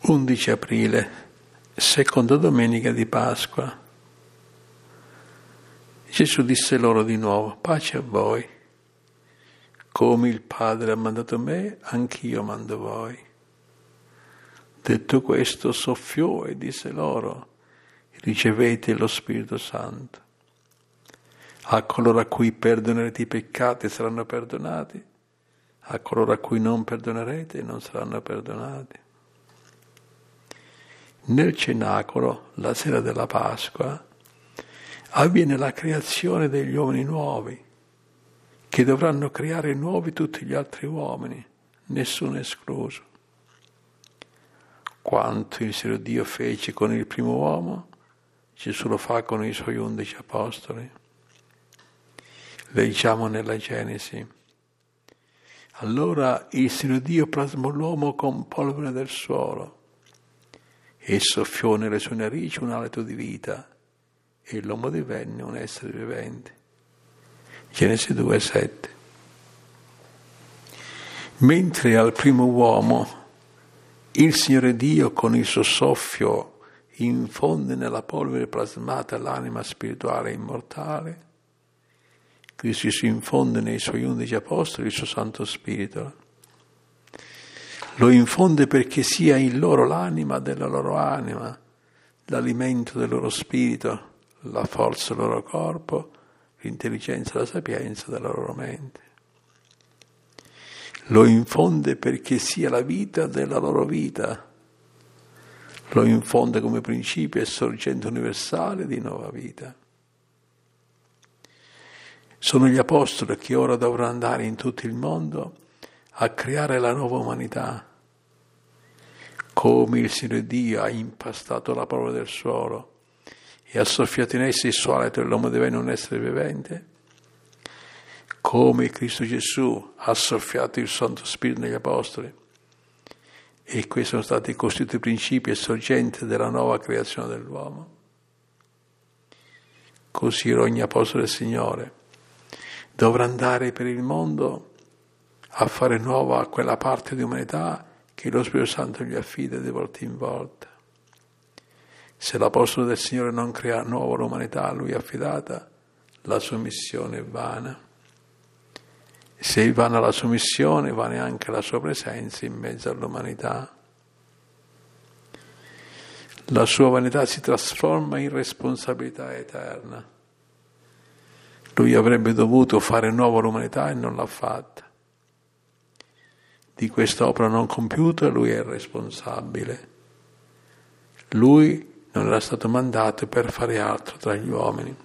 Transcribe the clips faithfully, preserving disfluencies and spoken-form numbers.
undici aprile, seconda domenica di Pasqua. Gesù disse loro di nuovo: pace a voi. Come il Padre ha mandato me, anch'io mando voi. Detto questo, soffiò e disse loro: ricevete lo Spirito Santo. A coloro a cui perdonerete i peccati saranno perdonati, a coloro a cui non perdonerete non saranno perdonati. Nel cenacolo, la sera della Pasqua, avviene la creazione degli uomini nuovi, che dovranno creare nuovi tutti gli altri uomini, nessuno escluso. Quanto il Signore Dio fece con il primo uomo, Gesù lo fa con i suoi undici apostoli. Leggiamo nella Genesi. Allora il Signore Dio plasmò l'uomo con polvere del suolo e soffiò nelle sue narici un alito di vita e l'uomo divenne un essere vivente. Genesi due, sette. Mentre al primo uomo il Signore Dio con il suo soffio infonde nella polvere plasmata l'anima spirituale immortale, Cristo si infonde nei suoi undici apostoli il suo Santo Spirito. Lo infonde perché sia in loro l'anima della loro anima, l'alimento del loro spirito, la forza del loro corpo, l'intelligenza e la sapienza della loro mente. Lo infonde perché sia la vita della loro vita. Lo infonde come principio e sorgente universale di nuova vita. Sono gli apostoli che ora dovranno andare in tutto il mondo a creare la nuova umanità. Come il Signore Dio ha impastato la polvere del suolo e ha soffiato in essi il suo alito e l'uomo divenne un essere vivente, come Cristo Gesù ha soffiato il Santo Spirito negli apostoli, e questi sono stati costituiti principi e sorgenti della nuova creazione dell'uomo. Così ogni apostolo del Signore dovrà andare per il mondo a fare nuova quella parte di umanità che lo Spirito Santo gli affida di volta in volta. Se l'apostolo del Signore non crea nuova l'umanità a lui affidata, la sua missione è vana. Se è vana la sua missione, vana anche la sua presenza in mezzo all'umanità. La sua vanità si trasforma in responsabilità eterna. Lui avrebbe dovuto fare nuova l'umanità e non l'ha fatta. Di questa opera non compiuta lui è responsabile. Lui non era stato mandato per fare altro tra gli uomini.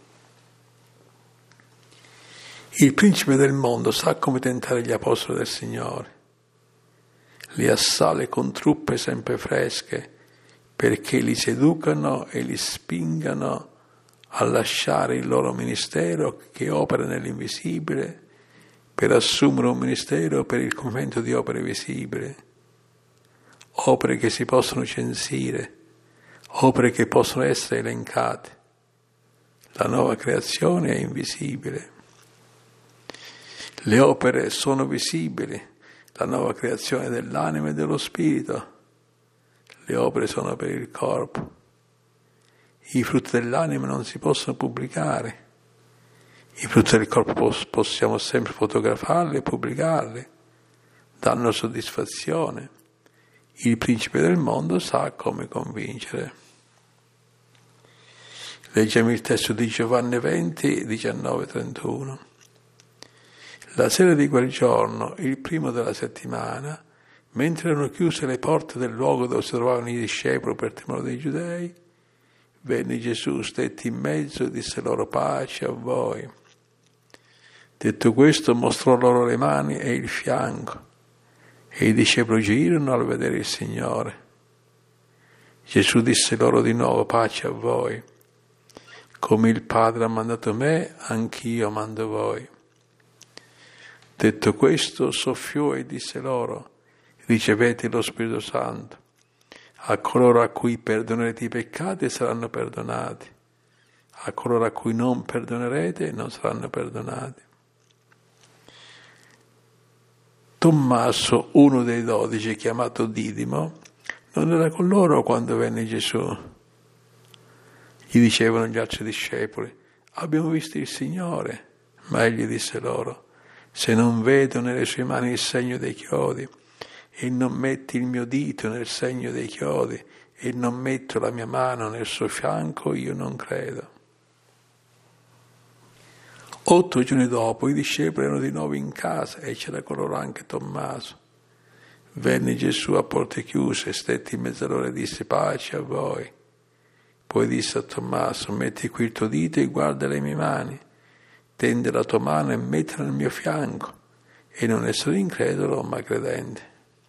Il principe del mondo sa come tentare gli apostoli del Signore. Li assale con truppe sempre fresche perché li seducano e li spingano a lasciare il loro ministero che opera nell'invisibile per assumere un ministero per il compimento di opere visibili, opere che si possono censire, opere che possono essere elencate. La nuova creazione è invisibile. Le opere sono visibili, la nuova creazione dell'anima e dello spirito. Le opere sono per il corpo. I frutti dell'anima non si possono pubblicare. I frutti del corpo possiamo sempre fotografarli e pubblicarli. Danno soddisfazione. Il principe del mondo sa come convincere. Leggiamo il testo di Giovanni venti, diciannove trentuno. La sera di quel giorno, il primo della settimana, mentre erano chiuse le porte del luogo dove si trovavano i discepoli per timore dei giudei, venne Gesù, stette in mezzo e disse loro: pace a voi. Detto questo, mostrò loro le mani e il fianco, e i discepoli girirono al vedere il Signore. Gesù disse loro di nuovo: pace a voi. Come il Padre ha mandato me, anch'io mando voi. Detto questo, soffiò e disse loro: ricevete lo Spirito Santo. A coloro a cui perdonerete i peccati saranno perdonati, a coloro a cui non perdonerete non saranno perdonati. Tommaso, uno dei dodici, chiamato Didimo, non era con loro quando venne Gesù. Gli dicevano gli altri discepoli: abbiamo visto il Signore. Ma egli disse loro: se non vedo nelle sue mani il segno dei chiodi, e non metti il mio dito nel segno dei chiodi, e non metto la mia mano nel suo fianco, io non credo. Otto giorni dopo i discepoli erano di nuovo in casa e c'era con loro anche Tommaso. Venne Gesù a porte chiuse, stette in mezzo a loro e disse: pace a voi. Poi disse a Tommaso: metti qui il tuo dito e guarda le mie mani, tende la tua mano e mettila nel mio fianco, e non essere incredulo ma credente.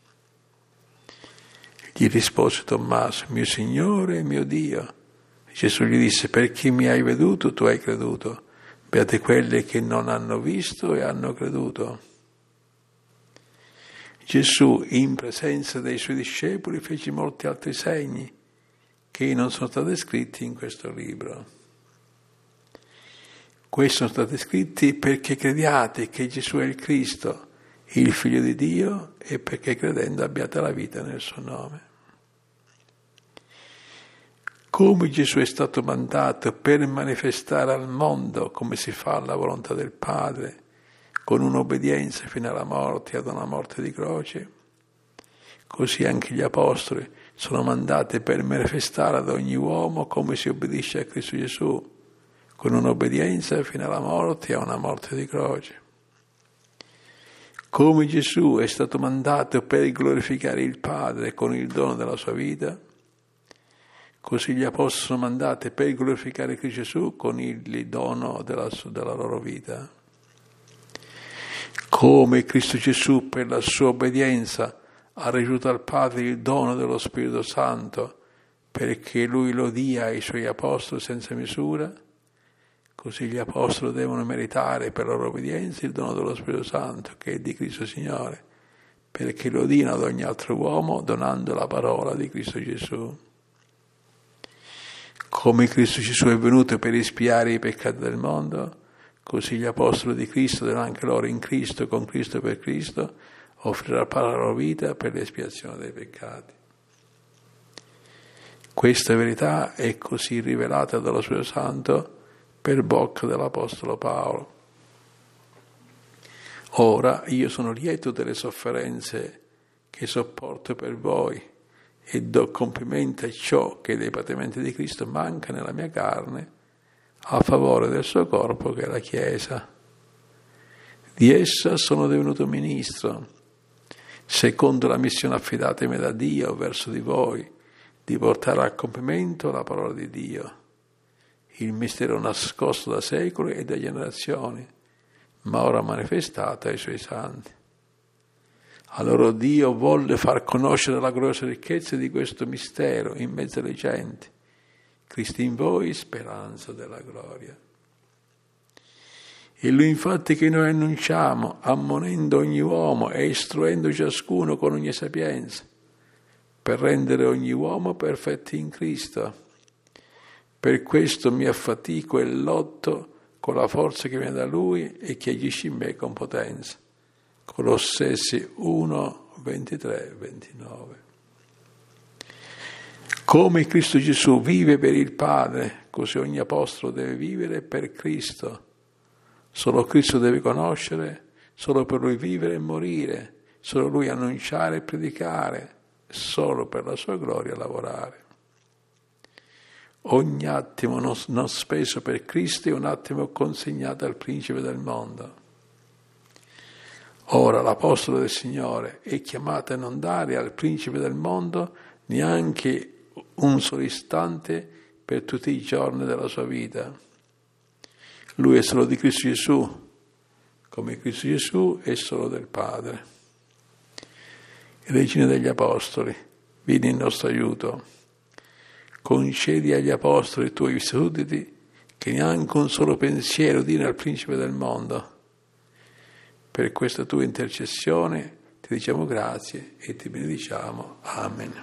Gli rispose Tommaso: mio Signore e mio Dio. Gesù gli disse: perché mi hai veduto tu hai creduto, beate quelli che non hanno visto e hanno creduto. Gesù, in presenza dei suoi discepoli, fece molti altri segni che non sono stati scritti in questo libro. Questi sono stati scritti perché crediate che Gesù è il Cristo, il Figlio di Dio, e perché credendo abbiate la vita nel suo nome. Come Gesù è stato mandato per manifestare al mondo come si fa la volontà del Padre, con un'obbedienza fino alla morte, ad una morte di croce, così anche gli Apostoli sono mandati per manifestare ad ogni uomo come si obbedisce a Cristo Gesù, con un'obbedienza fino alla morte e a una morte di croce. Come Gesù è stato mandato per glorificare il Padre con il dono della sua vita, così gli Apostoli sono mandati per glorificare Cristo Gesù con il dono della, della loro vita. Come Cristo Gesù per la sua obbedienza ha ricevuto dal Padre il dono dello Spirito Santo perché Lui lo dia ai Suoi Apostoli senza misura, così gli Apostoli devono meritare per la loro obbedienza il dono dello Spirito Santo che è di Cristo Signore, perché lo diano ad ogni altro uomo donando la parola di Cristo Gesù. Come Cristo Gesù è venuto per espiare i peccati del mondo, così gli Apostoli di Cristo devono anche loro in Cristo, con Cristo e per Cristo, offrire la loro vita per l'espiazione dei peccati. Questa verità è così rivelata dallo Spirito Santo per bocca dell'Apostolo Paolo. Ora io sono lieto delle sofferenze che sopporto per voi e do compimento a ciò che dei patimenti di Cristo manca nella mia carne a favore del suo corpo che è la Chiesa. Di essa sono divenuto ministro, secondo la missione affidatemi da Dio verso di voi, di portare a compimento la parola di Dio, il mistero nascosto da secoli e da generazioni, ma ora manifestato ai Suoi santi. Allora Dio volle far conoscere la gloriosa ricchezza di questo mistero in mezzo alle genti, Cristo in voi, speranza della gloria. E Lui infatti che noi annunciamo, ammonendo ogni uomo e istruendo ciascuno con ogni sapienza, per rendere ogni uomo perfetti in Cristo. Per questo mi affatico e lotto con la forza che viene da Lui e che agisce in me con potenza. Colossesi uno, ventitré, ventinove. Come Cristo Gesù vive per il Padre, così ogni apostolo deve vivere per Cristo. Solo Cristo deve conoscere, solo per Lui vivere e morire, solo Lui annunciare e predicare, solo per la sua gloria lavorare. Ogni attimo non, non speso per Cristo è un attimo consegnato al Principe del mondo. Ora l'Apostolo del Signore è chiamato a non dare al Principe del mondo neanche un solo istante per tutti i giorni della sua vita. Lui è solo di Cristo Gesù, come Cristo Gesù è solo del Padre. Regina degli Apostoli, vieni in nostro aiuto. Concedi agli Apostoli, i tuoi sudditi, che neanche un solo pensiero diano al Principe del mondo. Per questa tua intercessione ti diciamo grazie e ti benediciamo. Amen.